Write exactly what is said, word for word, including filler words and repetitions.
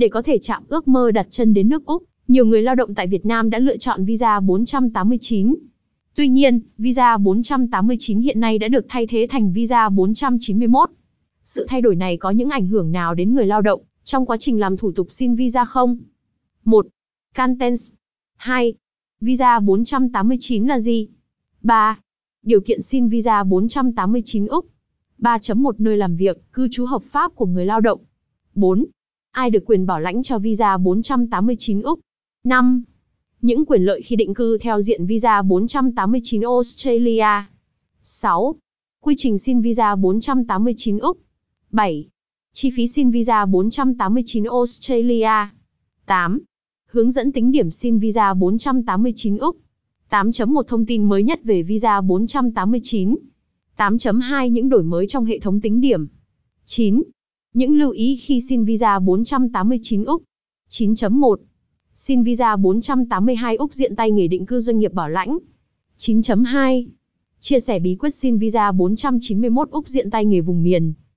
Để có thể chạm ước mơ đặt chân đến nước Úc, nhiều người lao động tại Việt Nam đã lựa chọn visa bốn trăm tám mươi chín. Tuy nhiên, visa bốn trăm tám mươi chín hiện nay đã được thay thế thành visa bốn trăm chín mươi mốt. Sự thay đổi này có những ảnh hưởng nào đến người lao động trong quá trình làm thủ tục xin visa không? một. Contents. hai. Visa bốn trăm tám mươi chín là gì? ba. Điều kiện xin visa bốn trăm tám mươi chín Úc. ba chấm một Nơi làm việc, cư trú hợp pháp của người lao động. bốn. Ai được quyền bảo lãnh cho visa bốn trăm tám mươi chín Úc? năm. Những quyền lợi khi định cư theo diện visa bốn trăm tám mươi chín Australia. sáu. Quy trình xin visa bốn trăm tám mươi chín Úc. bảy. Chi phí xin visa bốn trăm tám mươi chín Australia. tám. Hướng dẫn tính điểm xin visa bốn trăm tám mươi chín Úc. tám chấm một Thông tin mới nhất về visa bốn trăm tám mươi chín. tám chấm hai Những đổi mới trong hệ thống tính điểm. chín. Những lưu ý khi xin visa bốn trăm tám mươi chín Úc. chín chấm một Xin visa bốn trăm tám mươi hai Úc diện tay nghề định cư doanh nghiệp bảo lãnh. chín chấm hai Chia sẻ bí quyết xin visa bốn trăm chín mươi mốt Úc diện tay nghề vùng miền.